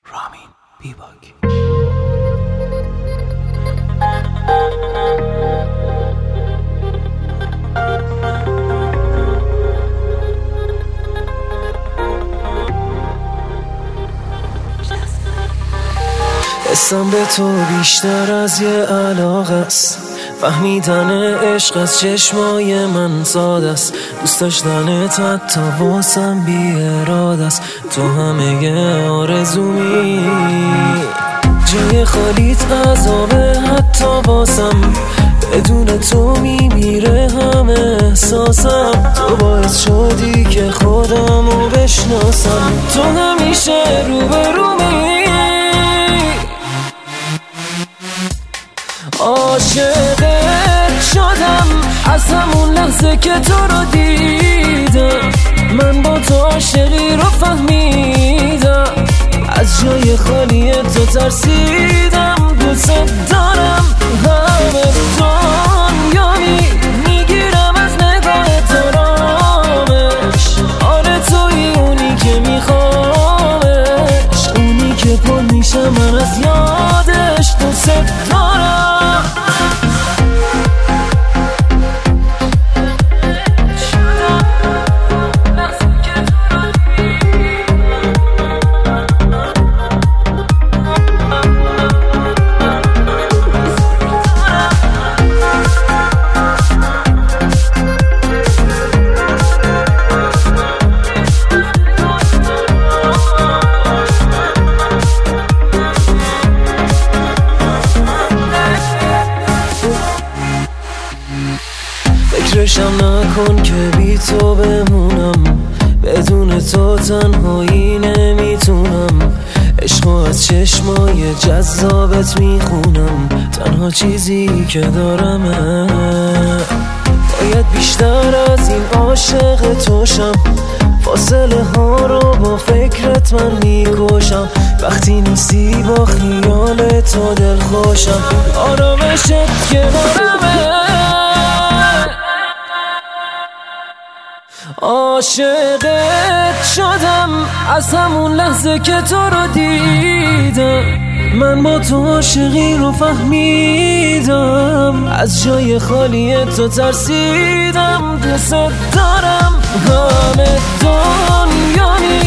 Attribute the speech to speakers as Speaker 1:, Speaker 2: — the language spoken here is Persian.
Speaker 1: رامین بیباک.
Speaker 2: حسم به تو بیشتر از یه علاقه است، فهمیدن عشق از چشمای من ساده است، دوست داشتنت حتی واسم بی اراده است، تو همه آرزومی جای خالیت عذابه، حتی واسم بدون تو میمیره همه احساسم، تو باعث شدی که خودمو بشناسم، تو همیشه روبرومی، عاشقت شدم از همون لحظه که تو رو دیدم، من با تو عاشقی رو فهمیدم، از جای خالی تو ترسیدم، دوست دارم همه دنیا میگیرم از نگاه تو رامش، آره توی اونی که میخوامش، اونی که پر میشم من از یادش، دوست دارم. فکرشم نکن که بی تو بمونم، بدون تو تنهایی نمیتونم، عشقو از چشمای جذابت میخونم، تنها چیزی که دارمه، باید بیشتر از این عاشق توشم، فاصله ها رو با فکرت من میکشم، وقتی نیستی با خیال تو دل خوشم، آرامشت کنارمه، عاشقت شدم از همون لحظه که تو رو دیدم، من با تو عاشقی رو فهمیدم، از جای خالی تو ترسیدم، دوست دارم همه دنیا